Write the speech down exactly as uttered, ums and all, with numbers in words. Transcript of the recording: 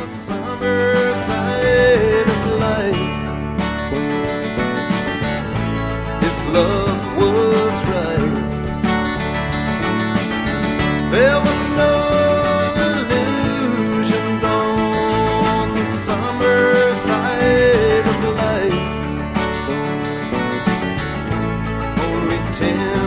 summer side of life. His love was right. There was no illusions on the summer side of life. Only ten